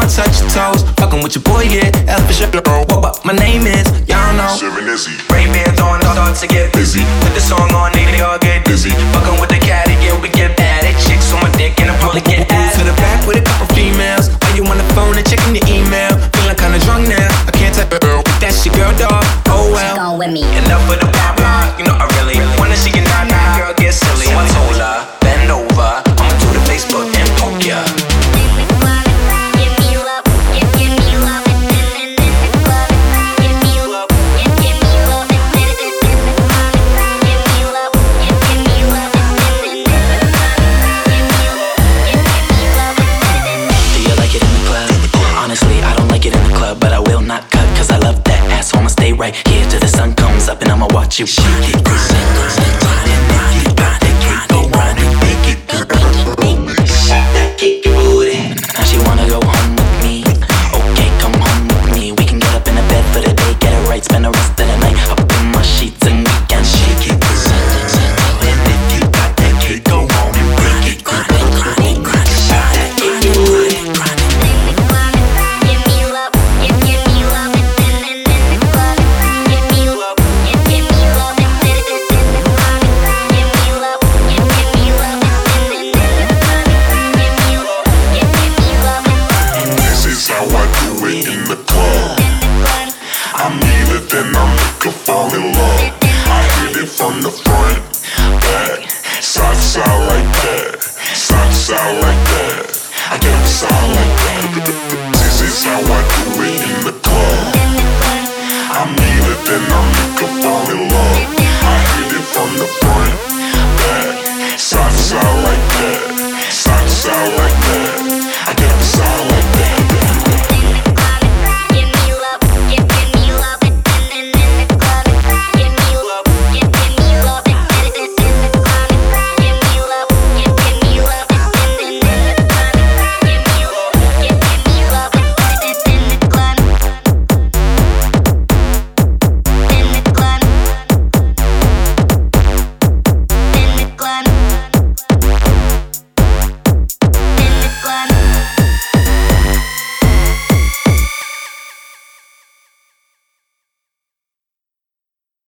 wanna touch your toes. Fucking with your boy, yeah, L for sure. What my name is, y'all know. Ray-Bans on, start to get busy. Put the song on, they all get dizzy. Fucking with the caddy, yeah, we get bad. They chicks on my dick and I'm probably get ass. To the back with a couple females. While you on the phone and checking your email. Feeling kinda drunk now, I can't tell. That's your girl, dog. Oh well. She gone with me. Enough of the blah blah. You know I really wanna see you nah nah. Girl, get silly. So I told her, bend over. I'ma do the Facebook and poke ya. Right here till the sun comes up and I'ma watch you shake it, grind it, grind it, grind it, grind it, make it good. That kick your booty. Now she wanna go home with me. Okay, come home with me. We can get up in the bed for the day, get it right, spend the rest of the night up in my sheets and we can shake it. And if you got that kick, go home and break it. Grind it, grind it, grind it, that kick, grind it, grind it. Fall in love. I hit it from the front, back, side to side like that, side to side like that. I get the side like that. This is how I do it in the club. I mean it, then I make her fall in love. I hit it from the front, back, side to side like that, side to side like that.